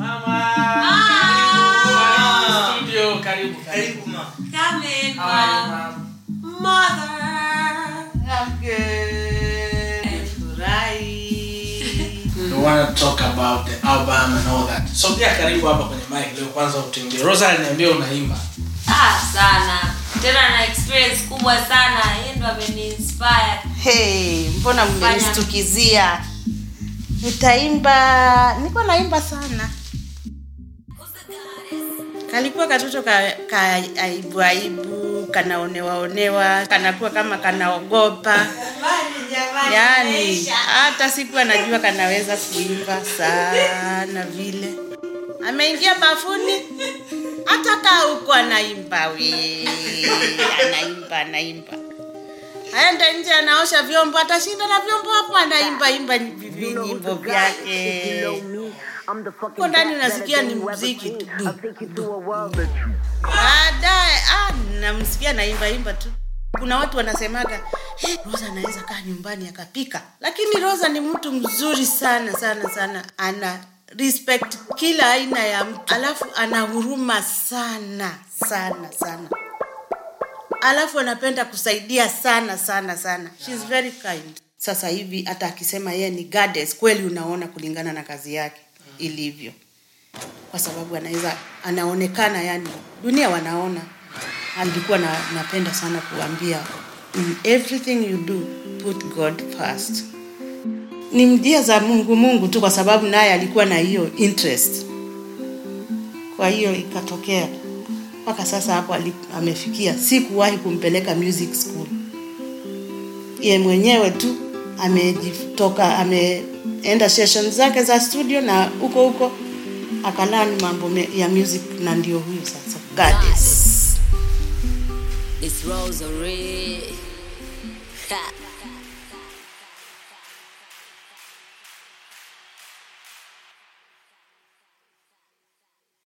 Mama. Studio karibu ma. Come in, ma. Mother. I'm good. Right. We want to talk about the album and all that. So pia karibu hapa kwenye mic leo kwanza utuambie. Rosa aliniambia unaimba. Sana. Tena na experience kubwa sana. Yeye ndo ameniinspire. Hey, mbona mmenistukizia? Nitaimba, niko naimba sana. Kalikuwa katoto aibu, kanaonewa, kanakuwa kama kanaogopa. Yaani hata siku anajua kanaweza kuimba sana vile. Ameingia bafuni hata huko anaimba anaimba. Aenda nje anaosha vyombo, atashinda na vyombo hapo anaimba nyimbo vyake. Kwa ndani unasikia ni muziki tu. Baadaye namsikia anaimba tu. Kuna watu wanasemaga, Rosa anaweza kaa nyumbani akapika. Lakini Rosa ni mtu mzuri sana. Ana respect kila aina ya mtu. Alafu ana huruma sana. Alafu anapenda kusaidia sana. She's very kind. Sasa hivi hata akisema yeye ni goddess, kweli unaona kulingana na kazi yake ilivyo. Kwa sababu anaonekana, yani dunia wanaona. Alikuwa napenda sana kuambia, in everything you do, put God first. Ni mdia za Mungu tu, kwa sababu naye alikuwa na hiyo interest. Kwa hiyo ikatokea mpaka sasa hapo amefikia. Sikuwahi kumpeleka music school. Yeye mwenyewe tu ameenda sessions zake za studio, na huko akalani mambo ya music, na ndio huyu sasa goddess. It's Rosary.